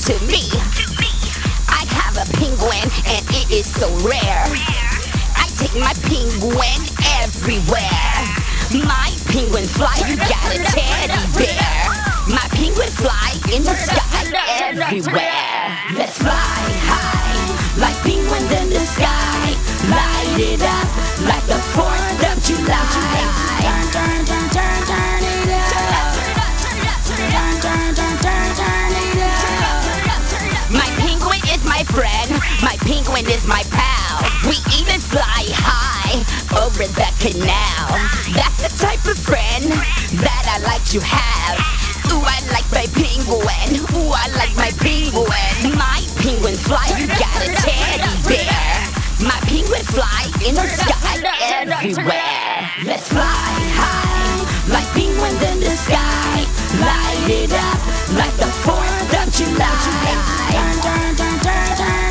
to me. I have a penguin and it is so rare. I take my penguin everywhere. My penguin fly, you got a teddy bear. My penguin fly in the sky everywhere. Let's fly high, like penguins in the sky. Light it up like the 4th of July. Turn, turn, turn, turn, turn it up. Turn, turn, turn, turn, turn it up. My penguin is my friend. My penguin is my pal. We even fly high over the canal. That's the type of friend that I like to have. Ooh, I like my penguin. Ooh, I like my penguin. My penguin fly, you got a teddy bear. My penguin fly in the sky everywhere. Let's fly high, like penguins in the sky. Light it up like the 4th of July. Turn, turn, turn, turn, turn.